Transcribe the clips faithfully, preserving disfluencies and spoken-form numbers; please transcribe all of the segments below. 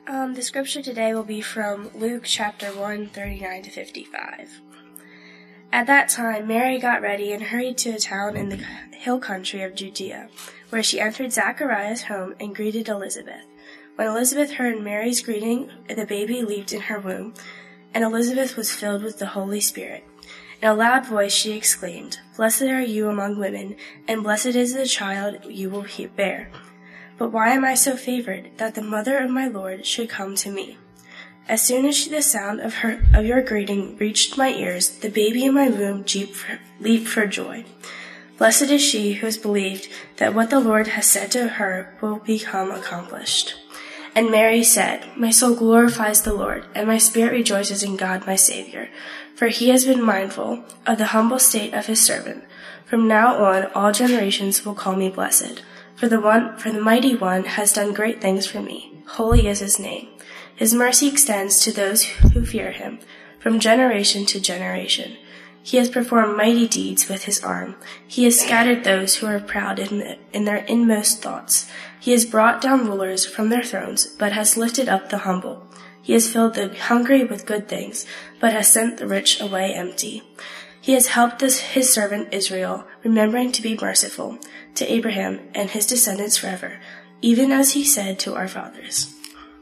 Um, the scripture today will be from Luke chapter one, thirty-nine to fifty-five. At that time, Mary got ready and hurried to a town in the hill country of Judea, where she entered Zachariah's home and greeted Elizabeth. When Elizabeth heard Mary's greeting, the baby leaped in her womb, and Elizabeth was filled with the Holy Spirit. In a loud voice she exclaimed, "Blessed are you among women, and blessed is the child you will bear. But why am I so favored, that the mother of my Lord should come to me? As soon as the sound of her of your greeting reached my ears, the baby in my womb leaped for joy. Blessed is she who has believed that what the Lord has said to her will become accomplished." And Mary said, "My soul glorifies the Lord, and my spirit rejoices in God my Savior, for he has been mindful of the humble state of his servant. From now on all generations will call me blessed. For the one, for the mighty one has done great things for me. Holy is his name. His mercy extends to those who fear him, from generation to generation. He has performed mighty deeds with his arm. He has scattered those who are proud in, the, in their inmost thoughts. He has brought down rulers from their thrones, but has lifted up the humble. He has filled the hungry with good things, but has sent the rich away empty. He has helped this, his servant Israel, remembering to be merciful to Abraham and his descendants forever, even as he said to our fathers."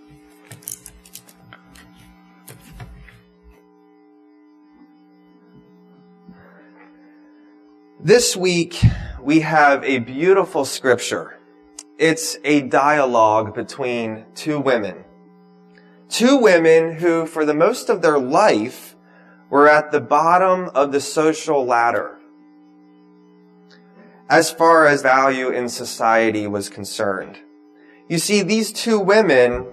This week, we have a beautiful scripture. It's a dialogue between two women. Two women who, for the most of their life, were at the bottom of the social ladder as far as value in society was concerned. You see, these two women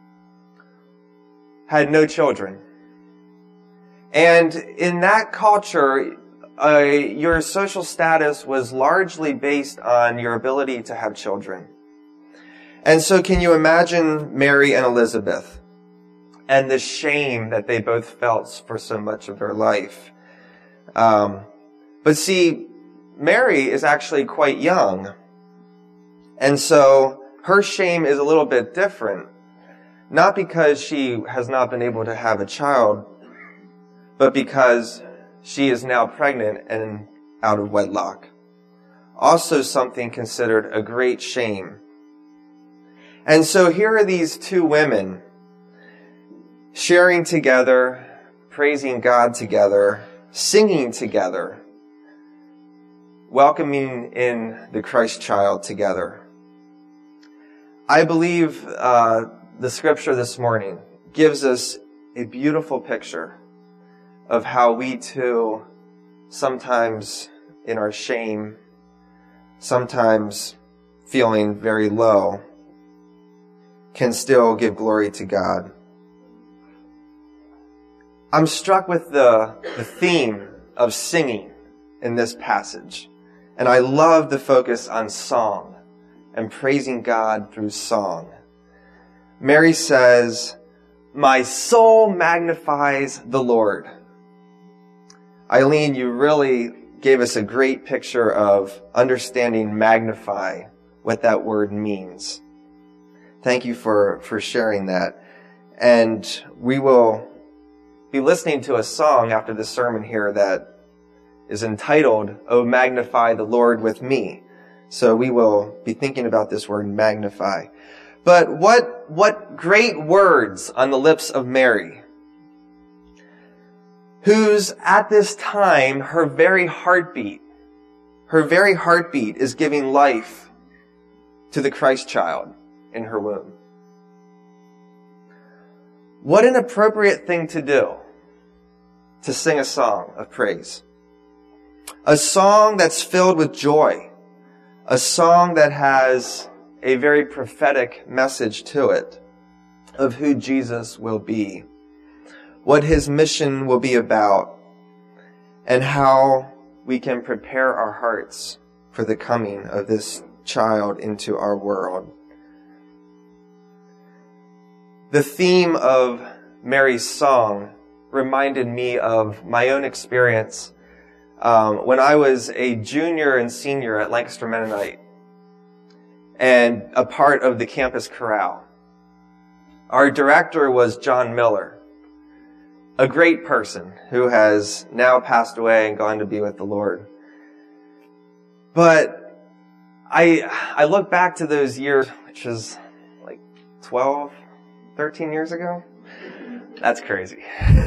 had no children. And in that culture, Uh, your social status was largely based on your ability to have children. And so can you imagine Mary and Elizabeth and the shame that they both felt for so much of their life? Um, but see, Mary is actually quite young. And so her shame is a little bit different. Not because she has not been able to have a child, but because she is now pregnant and out of wedlock. Also something considered a great shame. And so here are these two women sharing together, praising God together, singing together, welcoming in the Christ child together. I believe uh, the scripture this morning gives us a beautiful picture of how we too, sometimes in our shame, sometimes feeling very low, can still give glory to God. I'm struck with the, the theme of singing in this passage, and I love the focus on song and praising God through song. Mary says, "My soul magnifies the Lord." Eileen, you really gave us a great picture of understanding magnify, what that word means. Thank you for, for sharing that. And we will be listening to a song after the sermon here that is entitled, "Oh, Magnify the Lord with Me." So we will be thinking about this word magnify. But what, what great words on the lips of Mary, whose at this time, her very heartbeat, her very heartbeat is giving life to the Christ child in her womb. What an appropriate thing to do, to sing a song of praise. A song that's filled with joy. A song that has a very prophetic message to it of who Jesus will be, what his mission will be about, and how we can prepare our hearts for the coming of this child into our world. The theme of Mary's song reminded me of my own experience um, when I was a junior and senior at Lancaster Mennonite and a part of the campus chorale. Our director was John Miller, a great person who has now passed away and gone to be with the Lord. But I, I look back to those years, which is like twelve, thirteen years ago. That's crazy.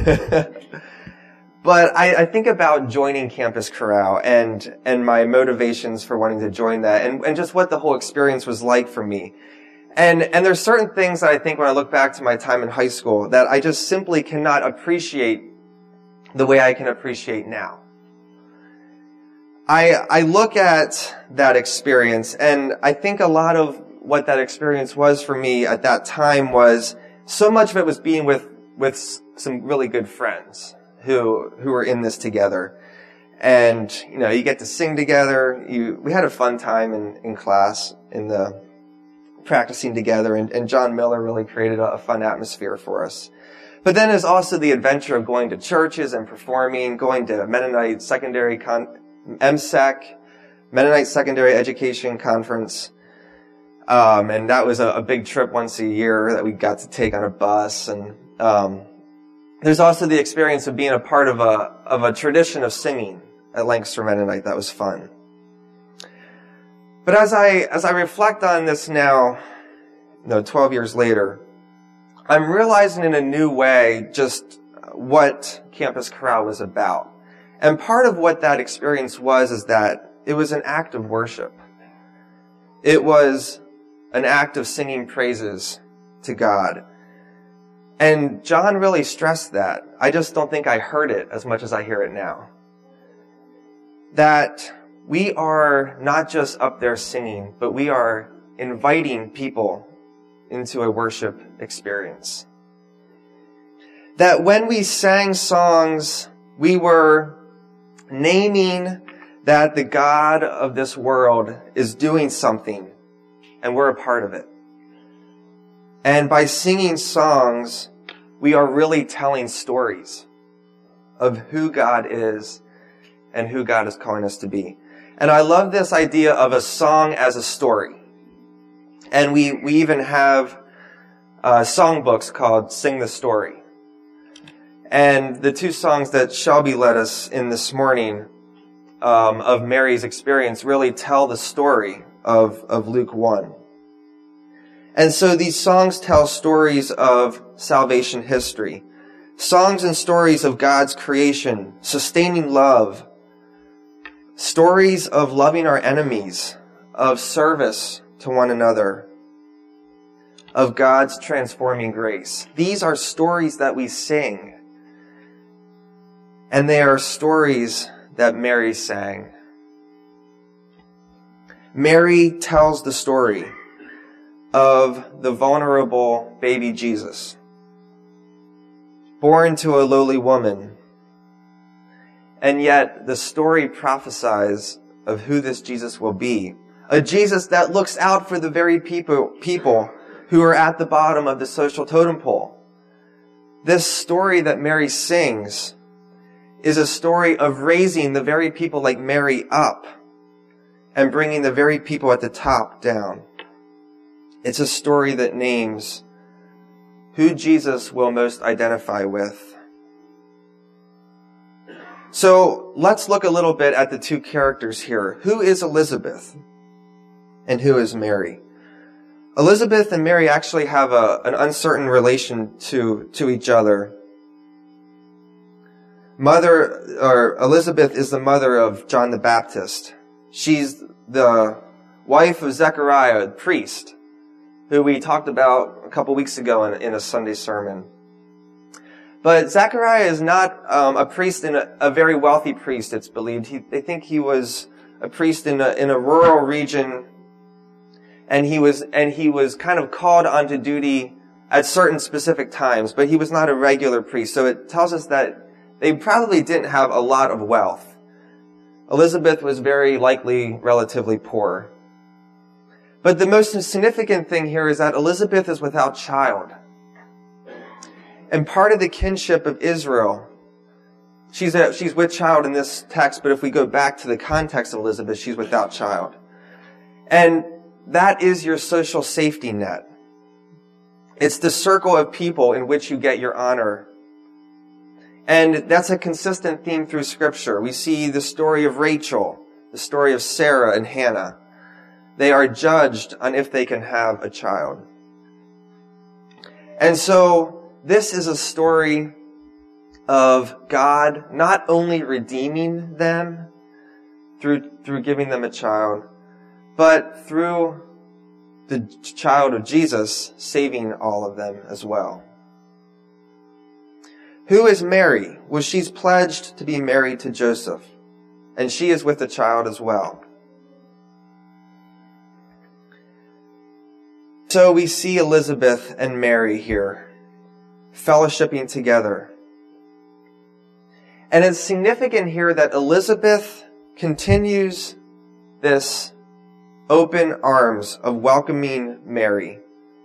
But I, I think about joining Campus Chorale and, and my motivations for wanting to join that and, and just what the whole experience was like for me. And, and there's certain things that I think when I look back to my time in high school that I just simply cannot appreciate the way I can appreciate now. I, I look at that experience and I think a lot of what that experience was for me at that time was so much of it was being with, with some really good friends who, who were in this together. And, you know, you get to sing together. You, we had a fun time in, in class, in the practicing together. And, and John Miller really created a, a fun atmosphere for us. But then there's also the adventure of going to churches and performing, going to Mennonite Secondary Con, M S E C, Mennonite Secondary Education Conference. Um, and that was a, a big trip once a year that we got to take on a bus. And, um, there's also the experience of being a part of a, of a tradition of singing at Lancaster Mennonite. That was fun. But as I, as I reflect on this now, you know, twelve years later, I'm realizing in a new way just what Campus Chorale was about. And part of what that experience was is that it was an act of worship. It was an act of singing praises to God. And John really stressed that. I just don't think I heard it as much as I hear it now. That we are not just up there singing, but we are inviting people into a worship experience. That when we sang songs, we were naming that the God of this world is doing something, and we're a part of it. And by singing songs, we are really telling stories of who God is and who God is calling us to be. And I love this idea of a song as a story. And we, we even have uh, songbooks called Sing the Story. And the two songs that Shelby led us in this morning um, of Mary's experience really tell the story of, of Luke one. And so these songs tell stories of salvation history, songs and stories of God's creation, sustaining love, stories of loving our enemies, of service to one another, of God's transforming grace. These are stories that we sing, and they are stories that Mary sang. Mary tells the story of the vulnerable baby Jesus, born to a lowly woman. And yet the story prophesies of who this Jesus will be. A Jesus that looks out for the very people, people who are at the bottom of the social totem pole. This story that Mary sings is a story of raising the very people like Mary up and bringing the very people at the top down. It's a story that names who Jesus will most identify with. So let's look a little bit at the two characters here. Who is Elizabeth and who is Mary? Elizabeth and Mary actually have a, an uncertain relation to, to each other. Mother, or Elizabeth is the mother of John the Baptist. She's the wife of Zechariah, the priest, who we talked about a couple weeks ago in, in a Sunday sermon. But Zechariah is not um, a priest in a, a very wealthy priest, it's believed. He, they think he was a priest in a, in a rural region, and he was and he was kind of called onto duty at certain specific times, but he was not a regular priest. So it tells us that they probably didn't have a lot of wealth. Elizabeth was very likely relatively poor. But the most significant thing here is that Elizabeth is without child. And part of the kinship of Israel, she's a, she's with child in this text, but if we go back to the context of Elizabeth, she's without child. And that is your social safety net. It's the circle of people in which you get your honor. And that's a consistent theme through Scripture. We see the story of Rachel, the story of Sarah and Hannah. They are judged on if they can have a child. And so this is a story of God not only redeeming them through, through giving them a child, but through the child of Jesus saving all of them as well. Who is Mary? Well, she's pledged to be married to Joseph, and she is with the child as well. So we see Elizabeth and Mary here, fellowshipping together. And it's significant here that Elizabeth continues this open arms of welcoming Mary.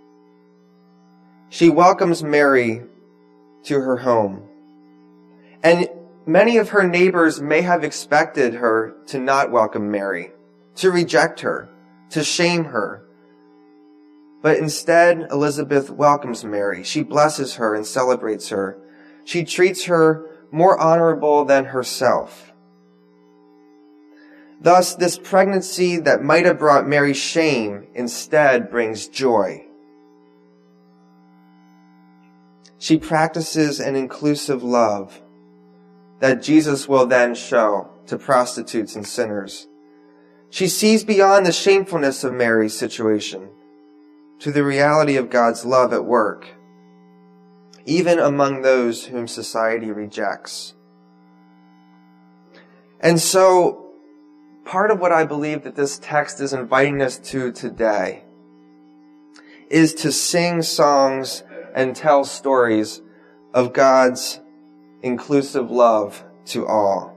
She welcomes Mary to her home. And many of her neighbors may have expected her to not welcome Mary, to reject her, to shame her. But instead, Elizabeth welcomes Mary. She blesses her and celebrates her. She treats her more honorable than herself. Thus, this pregnancy that might have brought Mary shame instead brings joy. She practices an inclusive love that Jesus will then show to prostitutes and sinners. She sees beyond the shamefulness of Mary's situation to the reality of God's love at work, even among those whom society rejects. And so, part of what I believe that this text is inviting us to today is to sing songs and tell stories of God's inclusive love to all.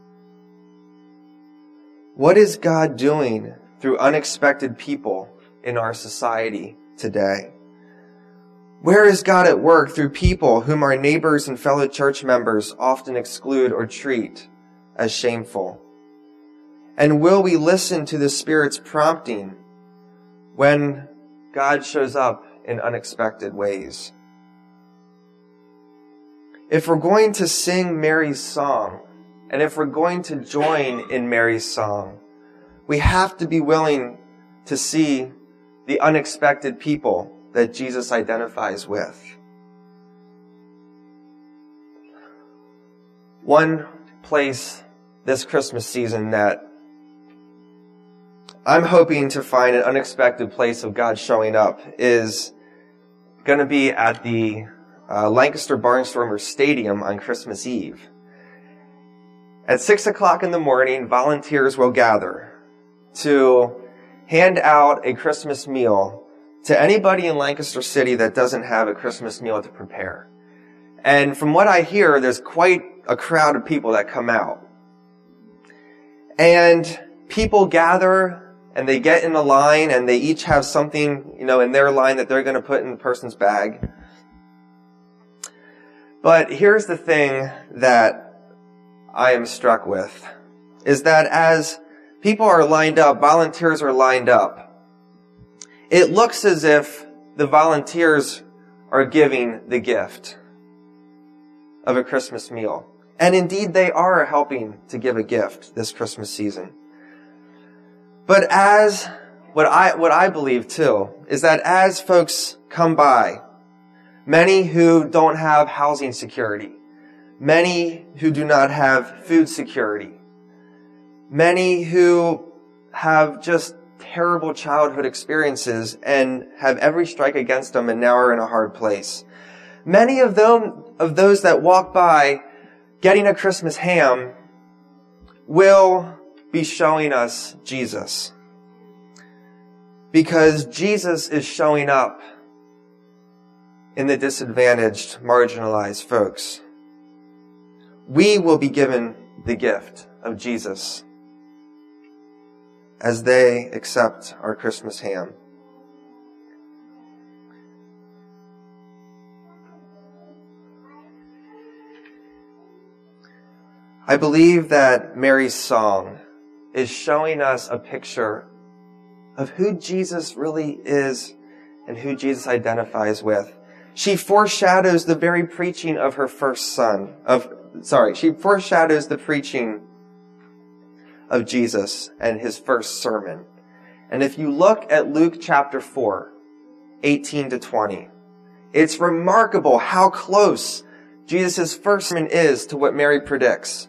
What is God doing through unexpected people in our society today? Where is God at work through people whom our neighbors and fellow church members often exclude or treat as shameful? And will we listen to the Spirit's prompting when God shows up in unexpected ways? If we're going to sing Mary's song, and if we're going to join in Mary's song, we have to be willing to see the unexpected people that Jesus identifies with. One place this Christmas season that I'm hoping to find an unexpected place of God showing up is going to be at the uh, Lancaster Barnstormers Stadium on Christmas Eve. At six o'clock in the morning, volunteers will gather to hand out a Christmas meal to anybody in Lancaster City that doesn't have a Christmas meal to prepare. And from what I hear, there's quite a crowd of people that come out. And people gather and they get in a line and they each have something, you know, in their line that they're going to put in the person's bag. But here's the thing that I am struck with, is that as people are lined up, volunteers are lined up, it looks as if the volunteers are giving the gift of a Christmas meal. And indeed, they are helping to give a gift this Christmas season. But as, what I, what I believe too, is that as folks come by, many who don't have housing security, many who do not have food security, many who have just terrible childhood experiences and have every strike against them and now are in a hard place. Many of them, of those that walk by getting a Christmas ham will be showing us Jesus. Because Jesus is showing up in the disadvantaged, marginalized folks. We will be given the gift of Jesus as they accept our Christmas ham. I believe that Mary's song is showing us a picture of who Jesus really is and who Jesus identifies with. She foreshadows the very preaching of her first son. Of sorry, she foreshadows the preaching of Jesus and his first sermon. And if you look at Luke chapter four, eighteen to twenty, it's remarkable how close Jesus' first sermon is to what Mary predicts.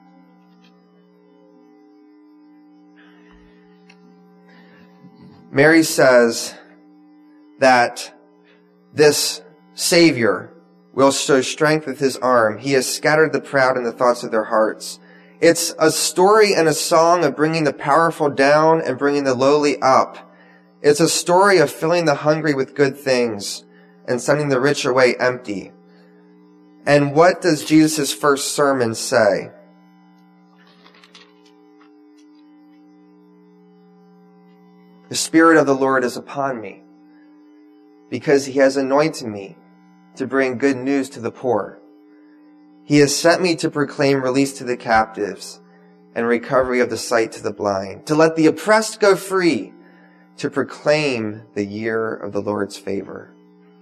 Mary says that this Savior will show strength with his arm. He has scattered the proud in the thoughts of their hearts. It's a story and a song of bringing the powerful down and bringing the lowly up. It's a story of filling the hungry with good things and sending the rich away empty. And what does Jesus' first sermon say? The Spirit of the Lord is upon me, because he has anointed me to bring good news to the poor. He has sent me to proclaim release to the captives and recovery of the sight to the blind, to let the oppressed go free, to proclaim the year of the Lord's favor.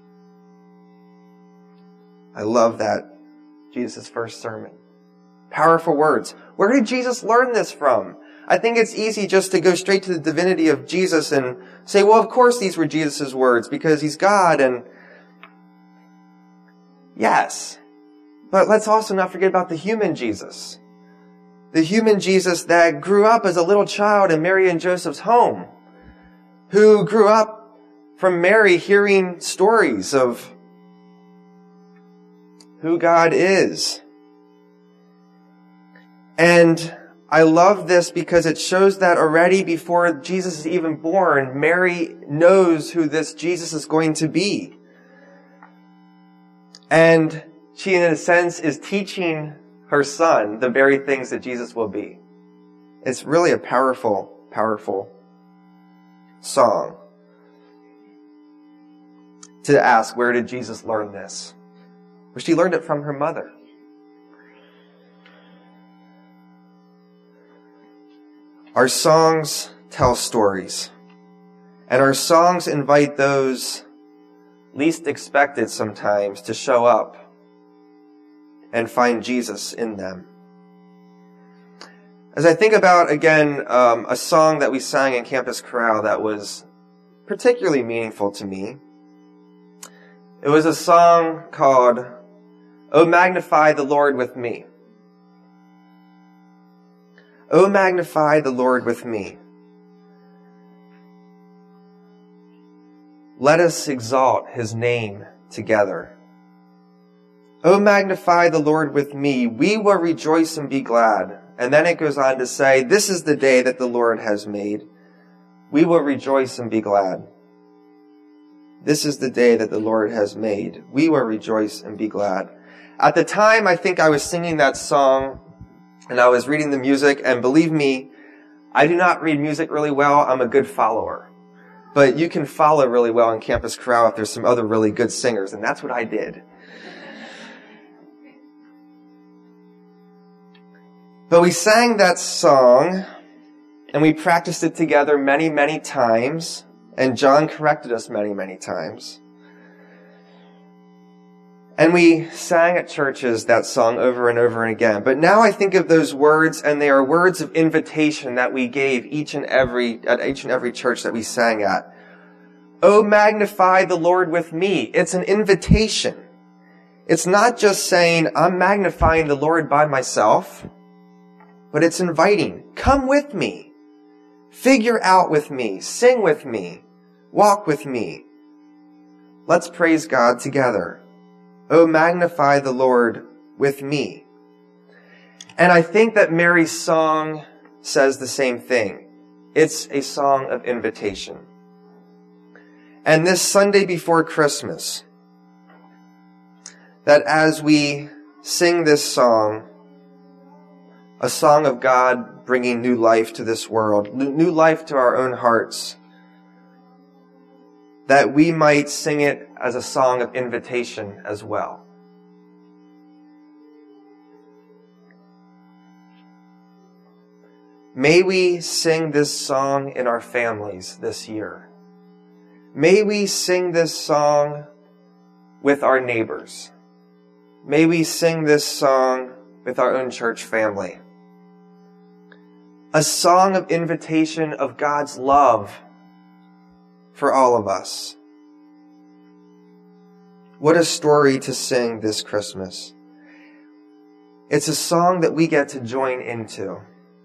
I love that, Jesus' first sermon. Powerful words. Where did Jesus learn this from? I think it's easy just to go straight to the divinity of Jesus and say, well, of course these were Jesus' words because he's God. And yes, but let's also not forget about the human Jesus. The human Jesus that grew up as a little child in Mary and Joseph's home, who grew up from Mary hearing stories of who God is. And I love this because it shows that already before Jesus is even born, Mary knows who this Jesus is going to be. And she, in a sense, is teaching her son the very things that Jesus will be. It's really a powerful, powerful song to ask, where did Jesus learn this? Well, she learned it from her mother. Our songs tell stories, and our songs invite those least expected sometimes to show up and find Jesus in them. As I think about, again, um, a song that we sang in Campus Chorale that was particularly meaningful to me, it was a song called, "Oh Magnify the Lord with Me." Oh, magnify the Lord with me. Let us exalt his name together. Oh, magnify the Lord with me. We will rejoice and be glad. And then it goes on to say, this is the day that the Lord has made. We will rejoice and be glad. This is the day that the Lord has made. We will rejoice and be glad. At the time, I think I was singing that song and I was reading the music, and believe me, I do not read music really well. I'm a good follower. But you can follow really well in Campus Chorale if there's some other really good singers, and that's what I did. But we sang that song, and we practiced it together many, many times, and John corrected us many, many times. And we sang at churches that song over and over and again. But now I think of those words, and they are words of invitation that we gave each and every, at each and every church that we sang at. Oh, magnify the Lord with me. It's an invitation. It's not just saying, I'm magnifying the Lord by myself, but it's inviting. Come with me. Figure out with me. Sing with me. Walk with me. Let's praise God together. Oh, magnify the Lord with me. And I think that Mary's song says the same thing. It's a song of invitation. And this Sunday before Christmas, that as we sing this song, a song of God bringing new life to this world, new life to our own hearts, that we might sing it as a song of invitation as well. May we sing this song in our families this year. may we sing this song with our neighbors. May we sing this song with our own church family. A song of invitation of God's love for all of us. What a story to sing this Christmas. It's a song that we get to join into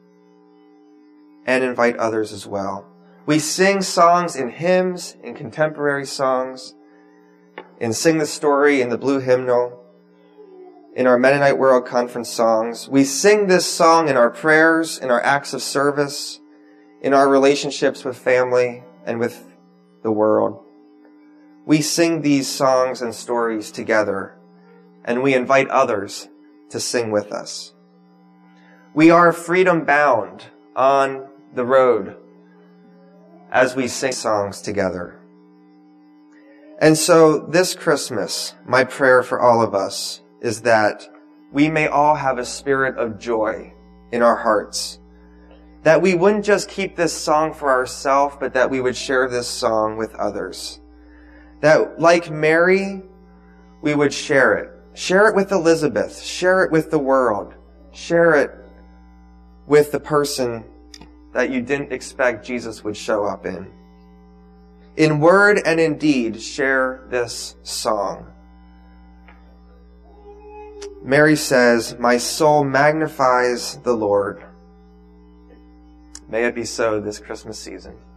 and invite others as well. We sing songs in hymns, in contemporary songs, in Sing the Story, in the Blue Hymnal, in our Mennonite World Conference songs. We sing this song in our prayers, in our acts of service, in our relationships with family and with the world. We sing these songs and stories together, and we invite others to sing with us. We are freedom bound on the road as we sing songs together. And so this Christmas, my prayer for all of us is that we may all have a spirit of joy in our hearts. That we wouldn't just keep this song for ourselves, but that we would share this song with others. That, like Mary, we would share it. Share it with Elizabeth. Share it with the world. Share it with the person that you didn't expect Jesus would show up in. In word and in deed, share this song. Mary says, "My soul magnifies the Lord." May it be so this Christmas season.